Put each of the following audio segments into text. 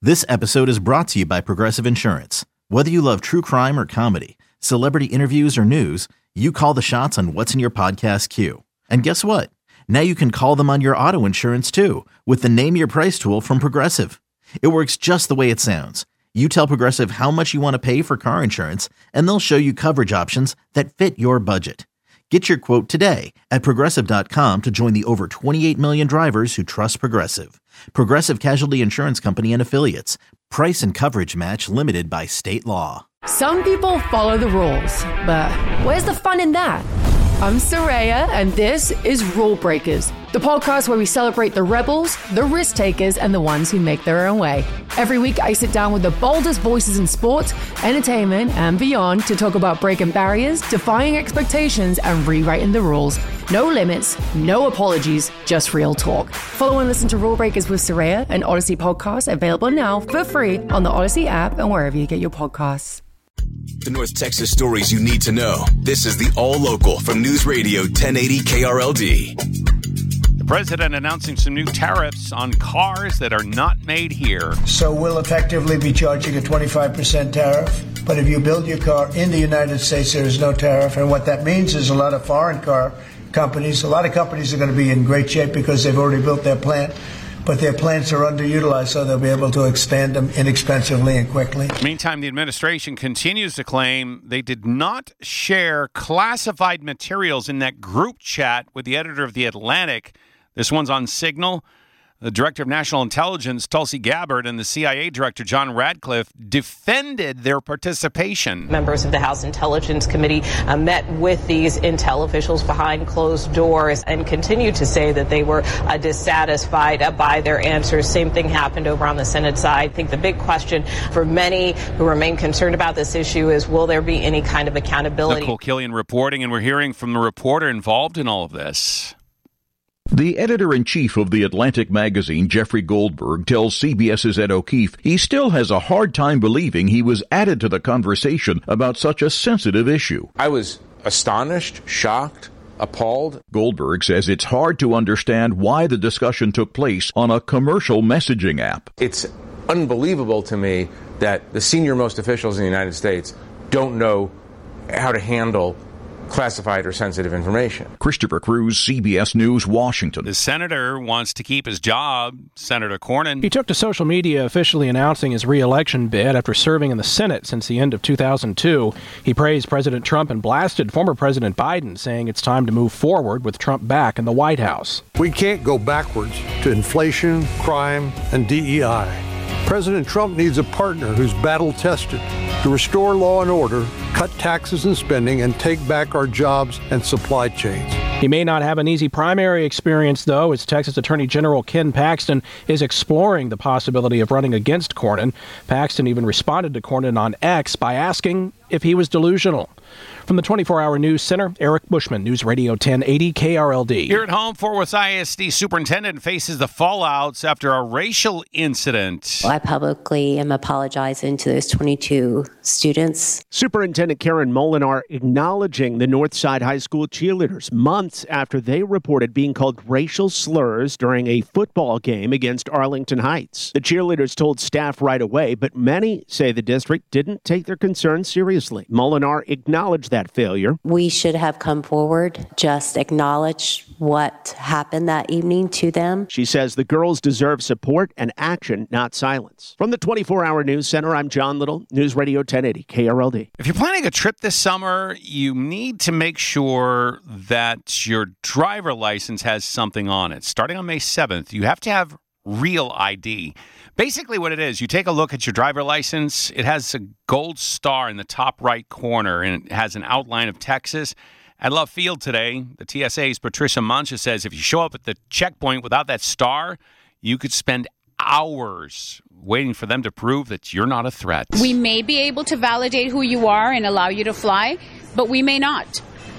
This episode is brought to you by Progressive Insurance. Whether you love true crime or comedy, celebrity interviews or news, you call the shots on what's in your podcast queue. And guess what? Now you can call them on your auto insurance too with the Name Your Price tool from Progressive. It works just the way it sounds. You tell Progressive how much you want to pay for car insurance, and they'll show you coverage options that fit your budget. Get your quote today at Progressive.com to join the over 28 million drivers who trust Progressive. Progressive Casualty Insurance Company and Affiliates. Price and coverage match limited by state law. Some people follow the rules, but where's the fun in that? I'm Soraya, and this is Rule Breakers, the podcast where we celebrate the rebels, the risk takers, and the ones who make their own way. Every week, I sit down with the boldest voices in sports, entertainment, and beyond to talk about breaking barriers, defying expectations, and rewriting the rules. No limits, no apologies, just real talk. Follow and listen to Rule Breakers with Soraya, an Odyssey podcast available now for free on the Odyssey app and wherever you get your podcasts. The North Texas stories you need to know. This is the All Local from News Radio 1080 KRLD. The president announcing some new tariffs on cars that are not made here. So we'll effectively be charging a 25% tariff. But if you build your car in the United States, there is no tariff. And what that means is a lot of foreign car companies, a lot of companies are going to be in great shape because they've already built their plant. But their plants are underutilized, so they'll be able to expand them inexpensively and quickly. Meantime, the administration continues to claim they did not share classified materials in that group chat with the editor of The Atlantic. This one's on Signal. The Director of National Intelligence, Tulsi Gabbard, and the CIA Director, John Radcliffe, defended their participation. Members of the House Intelligence Committee met with these intel officials behind closed doors and continued to say that they were dissatisfied by their answers. Same thing happened over on the Senate side. I think the big question for many who remain concerned about this issue is, will there be any kind of accountability? Nicole Killian reporting, and we're hearing from the reporter involved in all of this. The editor-in-chief of The Atlantic magazine, Jeffrey Goldberg, tells CBS's Ed O'Keefe he still has a hard time believing he was added to the conversation about such a sensitive issue. I was astonished, shocked, appalled. Goldberg says it's hard to understand why the discussion took place on a commercial messaging app. It's unbelievable to me that the senior-most officials in the United States don't know how to handle classified or sensitive information. Christopher Cruz, CBS News, Washington. The senator wants to keep his job, Senator Cornyn. He took to social media officially announcing his re-election bid after serving in the Senate since the end of 2002. He praised President Trump and blasted former President Biden, saying it's time to move forward with Trump back in the White House. We can't go backwards to inflation, crime, and DEI. President Trump needs a partner who's battle-tested to restore law and order, cut taxes and spending, and take back our jobs and supply chains. He may not have an easy primary experience, though, as Texas Attorney General Ken Paxton is exploring the possibility of running against Cornyn. Paxton even responded to Cornyn on X by asking if he was delusional. From the 24-Hour News Center, Eric Bushman, News Radio 1080 KRLD. Here at home, Fort Worth ISD superintendent faces the fallouts after a racial incident. I publicly am apologizing to those 22 students. Superintendent Karen Molinar acknowledging the Northside High School cheerleaders months after they reported being called racial slurs during a football game against Arlington Heights. The cheerleaders told staff right away, but many say the district didn't take their concerns seriously. Molinar acknowledged that failure. We should have come forward, just acknowledge what happened that evening to them. She says the girls deserve support and action, not silence. From the 24-Hour News Center, I'm John Little, News Radio 1080 KRLD. If you're planning a trip this summer, you need to make sure that your driver license has something on it. Starting on May 7th, you have to have real ID. Basically what it is, you take a look at your driver license. It has a gold star in the top right corner, and it has an outline of Texas. At Love Field today, the TSA's Patricia Mancha says if you show up at the checkpoint without that star, you could spend hours waiting for them to prove that you're not a threat. We may be able to validate who you are and allow you to fly, but we may not.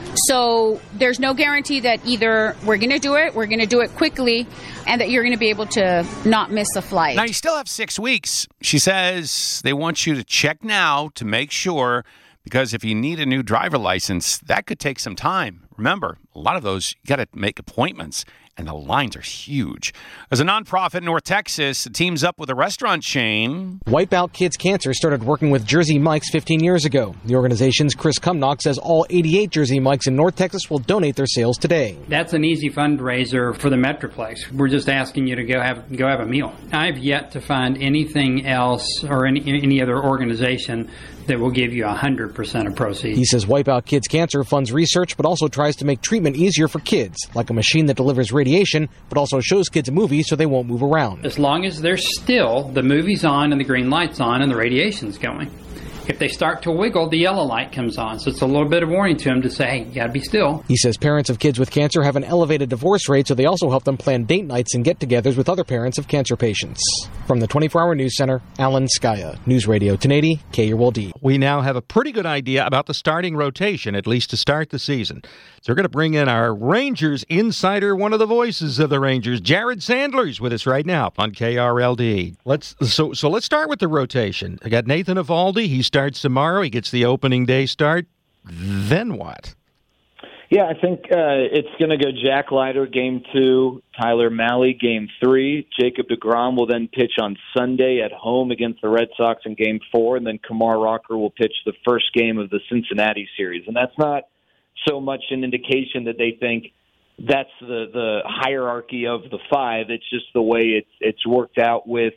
So there's no guarantee that either we're going to do it quickly, and that you're going to be able to not miss a flight. Now, you still have 6 weeks. She says they want you to check now to make sure, because if you need a new driver license, that could take some time. Remember, a lot of those, you got to make appointments. and the lines are huge. As a nonprofit in North Texas, it teams up with a restaurant chain. Wipeout Kids Cancer started working with Jersey Mike's 15 years ago. The organization's Chris Cumnock says all 88 Jersey Mike's in North Texas will donate their sales today. That's an easy fundraiser for the Metroplex. We're just asking you to go have a meal. I've yet to find anything else or any other organization that will give you 100% of proceeds. He says Wipeout Kids Cancer funds research, but also tries to make treatment easier for kids, like a machine that delivers radiation, but also shows kids a movie so they won't move around. As long as they're still, the movie's on and the green light's on and the radiation's going. If they start to wiggle, the yellow light comes on. So it's a little bit of warning to them to say, hey, you got to be still. He says parents of kids with cancer have an elevated divorce rate, so they also help them plan date nights and get-togethers with other parents of cancer patients. From the 24-Hour News Center, Alan Skaya, News Radio 1080, KULD. We now have a pretty good idea about the starting rotation, at least to start the season. So we're going to bring in our Rangers insider, one of the voices of the Rangers, Jared Sandler's with us right now on KRLD. Let's start with the rotation. I got Nathan Eovaldi. He starts tomorrow. He gets the opening day start. Then what? Yeah, I think it's going to go Jack Leiter, Game 2, Tyler Mahle, Game 3. Jacob deGrom will then pitch on Sunday at home against the Red Sox in Game 4, and then Kumar Rocker will pitch the first game of the Cincinnati series. And that's not so much an indication that they think that's the hierarchy of the five. It's just the way it's worked out with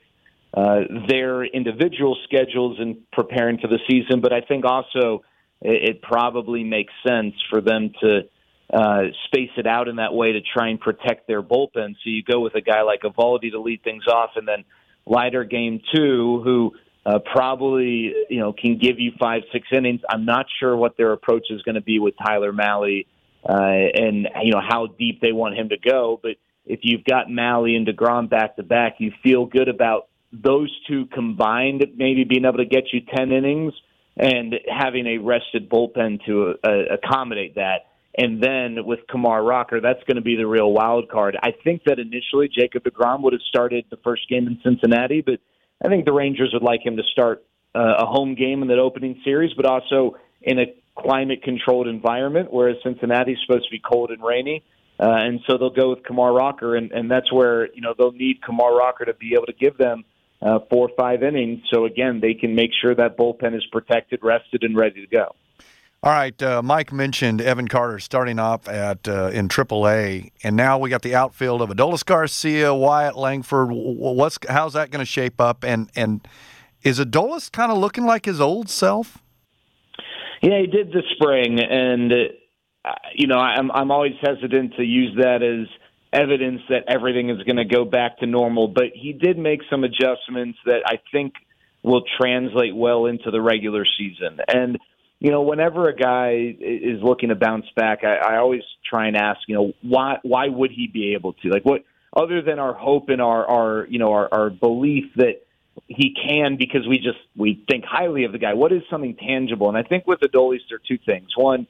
their individual schedules and preparing for the season. But I think also it probably makes sense for them to space it out in that way to try and protect their bullpen. So you go with a guy like Eovaldi to lead things off, and then Leiter Game 2, who probably can give you 5-6 innings. I'm not sure what their approach is going to be with Tyler Mahle and how deep they want him to go. But if you've got Mahle and deGrom back to back, you feel good about those two combined, maybe being able to get you 10 innings and having a rested bullpen to accommodate that. And then with Kumar Rocker, that's going to be the real wild card. I think that initially Jacob deGrom would have started the first game in Cincinnati, but I think the Rangers would like him to start a home game in that opening series, but also in a climate-controlled environment, whereas Cincinnati's supposed to be cold and rainy. And so they'll go with Kumar Rocker, and that's where they'll need Kumar Rocker to be able to give them 4 or 5 innings. So, again, they can make sure that bullpen is protected, rested, and ready to go. All right, Mike mentioned Evan Carter starting off in AAA, and now we got the outfield of Adolis Garcia, Wyatt Langford. How's that going to shape up? And is Adolis kind of looking like his old self? Yeah, he did this spring, and I'm always hesitant to use that as evidence that everything is going to go back to normal. But he did make some adjustments that I think will translate well into the regular season. And whenever a guy is looking to bounce back, I always try and ask, why would he be able to? Like, what other than our hope and our belief that he can, because we think highly of the guy. What is something tangible? And I think with Adolis, there are two things. One,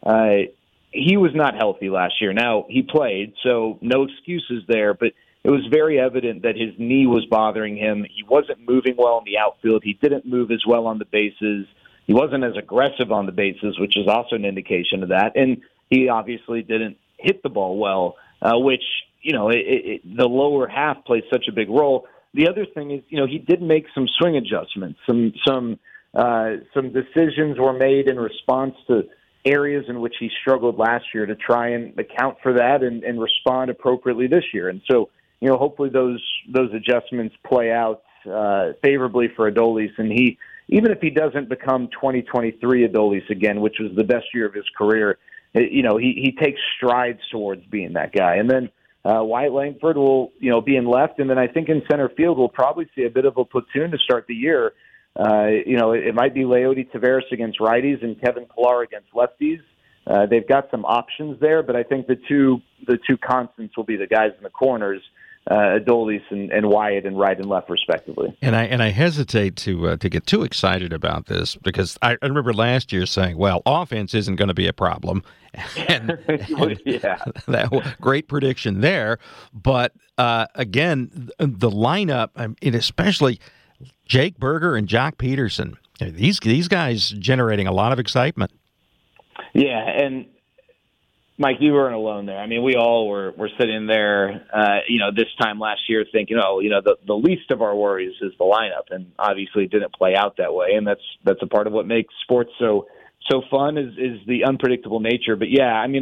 he was not healthy last year. Now, he played, so no excuses there, but it was very evident that his knee was bothering him. He wasn't moving well in the outfield. He didn't move as well on the bases. He wasn't as aggressive on the bases, which is also an indication of that. And he obviously didn't hit the ball well, which, the lower half plays such a big role. The other thing is, he did make some swing adjustments. Some decisions were made in response to areas in which he struggled last year to try and account for that and respond appropriately this year. And so, hopefully those adjustments play out favorably for Adolis. And even if he doesn't become 2023 Adolis again, which was the best year of his career, he takes strides towards being that guy. And then Wyatt Langford will, be in left. And then I think in center field, we'll probably see a bit of a platoon to start the year. It might be Leody Taveras against righties and Kevin Pillar against lefties. They've got some options there, but I think the two constants will be the guys in the corners, Adolis and Wyatt and right and left respectively. And I hesitate to get too excited about this because I remember last year saying, well, offense isn't going to be a problem. and yeah. That great prediction there. But again, the lineup, and especially Jake Burger and Jock Peterson, these guys generating a lot of excitement. Yeah, and Mike, you weren't alone there. I mean, we all were sitting there, this time last year thinking, the least of our worries is the lineup. And obviously it didn't play out that way. And that's a part of what makes sports so fun is the unpredictable nature. But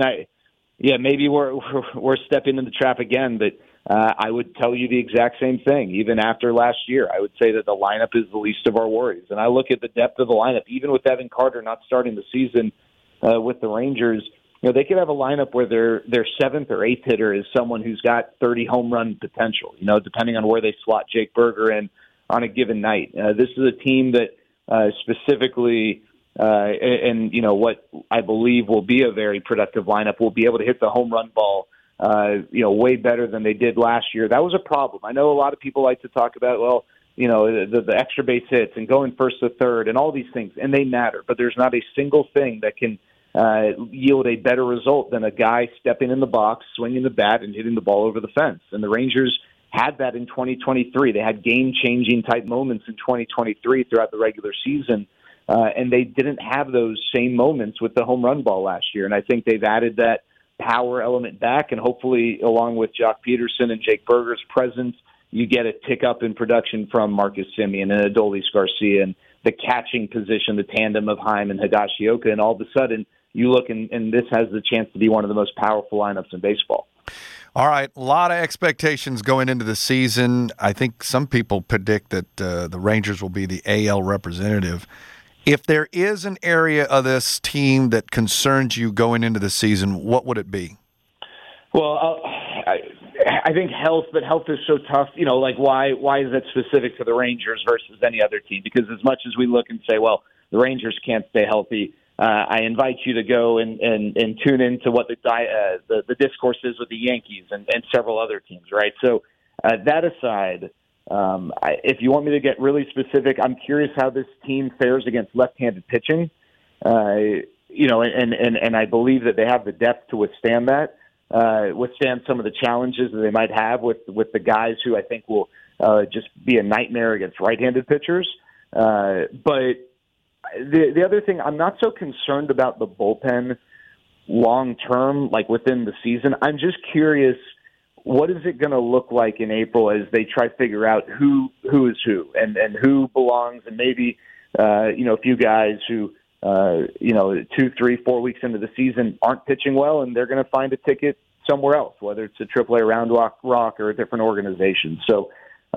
maybe we're stepping in the trap again, but I would tell you the exact same thing. Even after last year, I would say that the lineup is the least of our worries. And I look at the depth of the lineup, even with Evan Carter not starting the season with the Rangers. They could have a lineup where their seventh or eighth hitter is someone who's got 30 home run potential, depending on where they slot Jake Berger in on a given night. This is a team that specifically, what I believe will be a very productive lineup, will be able to hit the home run ball, way better than they did last year. That was a problem. I know a lot of people like to talk about, the extra base hits and going first to third and all these things, and they matter. But there's not a single thing that can yield a better result than a guy stepping in the box, swinging the bat, and hitting the ball over the fence. And the Rangers had that in 2023. They had game-changing type moments in 2023 throughout the regular season, and they didn't have those same moments with the home run ball last year. And I think they've added that power element back, and hopefully, along with Jock Peterson and Jake Berger's presence, you get a tick up in production from Marcus Semien and Adolis Garcia and the catching position, the tandem of Heim and Higashioka, and all of a sudden you look and this has the chance to be one of the most powerful lineups in baseball. All right, a lot of expectations going into the season. I think some people predict that the Rangers will be the AL representative. If there is an area of this team that concerns you going into the season, what would it be? Well, I think health, but health is so tough. Why is that specific to the Rangers versus any other team? Because as much as we look and say, well, the Rangers can't stay healthy, I invite you to go and tune into what the discourse is with the Yankees and several other teams, right? So that aside, if you want me to get really specific, I'm curious how this team fares against left-handed pitching. And I believe that they have the depth to withstand that. Withstand some of the challenges that they might have with the guys who I think will just be a nightmare against right-handed pitchers. But the other thing, I'm not so concerned about the bullpen long-term, like within the season. I'm just curious, what is it going to look like in April as they try to figure out who is who and who belongs, and maybe, a few guys who, 2, 3, 4 weeks into the season aren't pitching well, and they're going to find a ticket somewhere else, whether it's a AAA Round Rock or a different organization. So,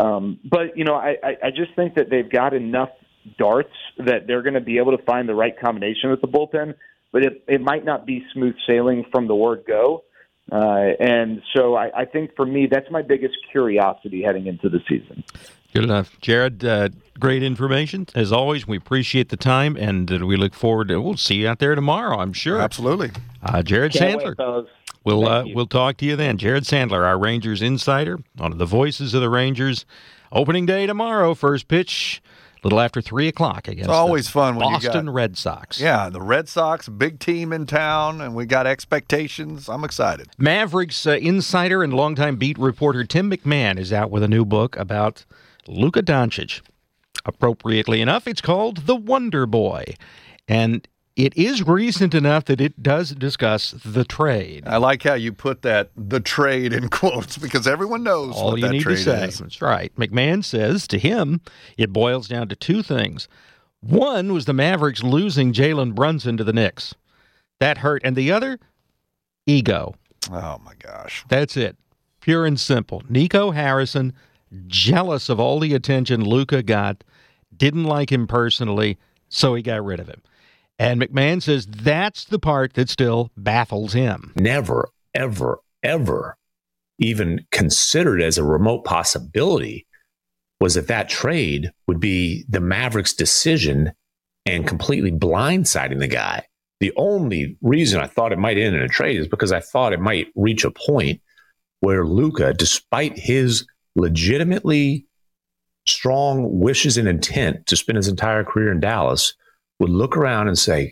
I just think that they've got enough darts that they're going to be able to find the right combination with the bullpen, but it might not be smooth sailing from the word go. And so I think for me, that's my biggest curiosity heading into the season. Good enough. Jared, great information. As always, we appreciate the time, and we look forward to, we'll see you out there tomorrow, I'm sure. Absolutely. Jared Can't Sandler. wait, fellas. We'll talk to you then. Jared Sandler, our Rangers insider, one of the voices of the Rangers. Opening day tomorrow, first pitch, a little after 3 o'clock against it's always fun when Boston you got, Red Sox. Yeah, the Red Sox, big team in town, and we got expectations. I'm excited. Mavericks insider and longtime beat reporter Tim McMahon is out with a new book about Luka Doncic. Appropriately enough, it's called The Wonder Boy, and it is recent enough that it does discuss the trade. I like how you put that, the trade, in quotes, because everyone knows all what you that need trade to say. is. That's right. McMahon says to him, it boils down to two things. One was the Mavericks losing Jalen Brunson to the Knicks. That hurt. And the other, ego. Oh, my gosh. That's it. Pure and simple. Nico Harrison, jealous of all the attention Luka got, didn't like him personally, so he got rid of him. And McMahon says that's the part that still baffles him. Never, ever, ever even considered as a remote possibility was that trade would be the Mavericks' decision and completely blindsiding the guy. The only reason I thought it might end in a trade is because I thought it might reach a point where Luka, despite his legitimately strong wishes and intent to spend his entire career in Dallas, would look around and say,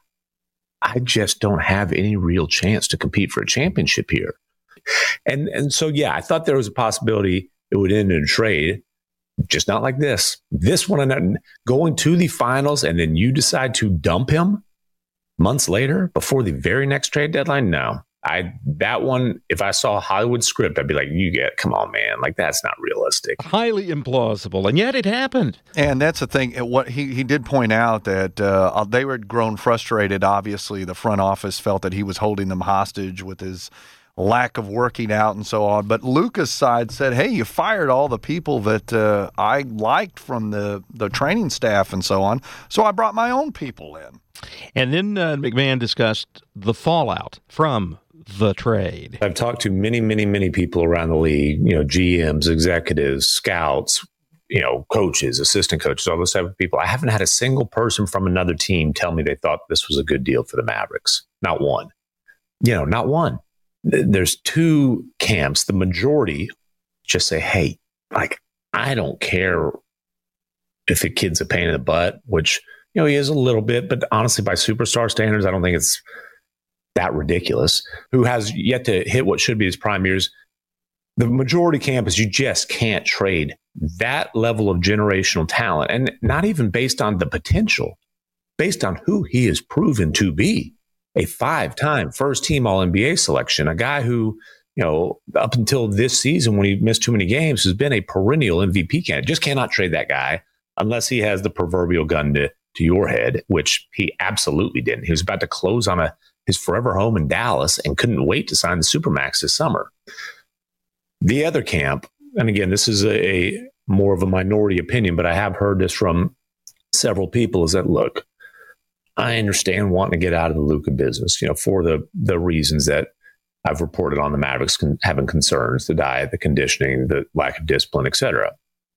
I just don't have any real chance to compete for a championship here. And so, yeah, I thought there was a possibility it would end in a trade, just not like this. This one, going to the finals, and then you decide to dump him months later before the very next trade deadline? No, That one, if I saw a Hollywood script, I'd be like, come on, man. Like, that's not realistic. Highly implausible, and yet it happened. And that's the thing. What he did point out that they were grown frustrated. Obviously, the front office felt that he was holding them hostage with his lack of working out and so on. But Luka's side said, hey, you fired all the people that I liked from the training staff and so on, so I brought my own people in. And then McMahon discussed the fallout from the trade. I've talked to many, many, many people around the league, GMs, executives, scouts, coaches, assistant coaches, all those type of people. I haven't had a single person from another team tell me they thought this was a good deal for the Mavericks. Not one. Not one. There's two camps. The majority just say, hey, I don't care if the kid's a pain in the butt, which, he is a little bit, but honestly, by superstar standards, I don't think it's that ridiculous. Who has yet to hit what should be his prime years. The majority camp is you just can't trade that level of generational talent, and not even based on the potential, based on who he is proven to be. A 5-time first-team All-NBA selection, a guy who, up until this season when he missed too many games, has been a perennial MVP candidate. Just cannot trade that guy unless he has the proverbial gun to your head, which he absolutely didn't. He was about to close on his forever home in Dallas and couldn't wait to sign the Supermax this summer. The other camp, and again, this is a more of a minority opinion, but I have heard this from several people, is that, look, I understand wanting to get out of the Luka business, for the reasons that I've reported on the Mavericks having concerns, the diet, the conditioning, the lack of discipline, etc.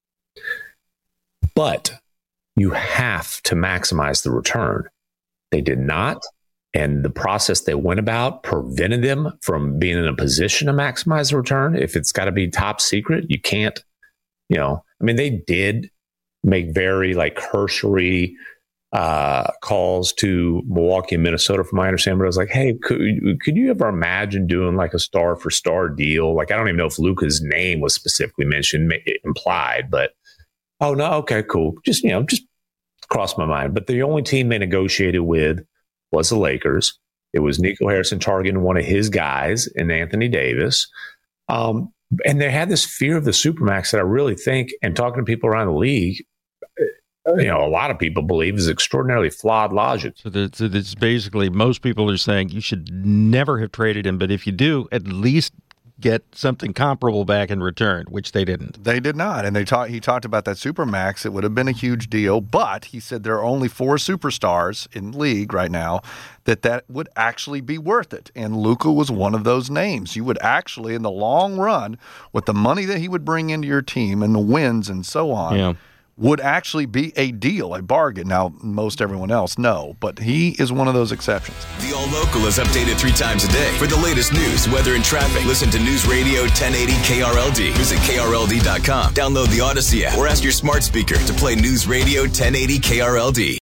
But you have to maximize the return. They did not, and the process they went about prevented them from being in a position to maximize the return. If it's got to be top secret, you can't, they did make very cursory calls to Milwaukee and Minnesota, from my understanding, but I was like, hey, could you ever imagine doing a star for star deal? I don't even know if Luka's name was specifically mentioned, implied, but oh no, okay, cool. Just crossed my mind. But the only team they negotiated with was the Lakers. It was Nico Harrison targeting one of his guys in Anthony Davis. And they had this fear of the Supermax that I really think, and talking to people around the league, a lot of people believe is extraordinarily flawed logic. So it's basically, most people are saying you should never have traded him, but if you do, at least get something comparable back in return, which they didn't. They did not, and he talked about that Supermax. It would have been a huge deal, but he said there are only 4 superstars in the league right now that would actually be worth it, and Luka was one of those names. You would actually, in the long run, with the money that he would bring into your team and the wins and so on, would actually be a deal, a bargain. Now, most everyone else, no, but he is one of those exceptions. The All Local is updated 3 times a day. For the latest news, weather, and traffic, listen to News Radio 1080 KRLD. Visit KRLD.com. Download the Odyssey app or ask your smart speaker to play News Radio 1080 KRLD.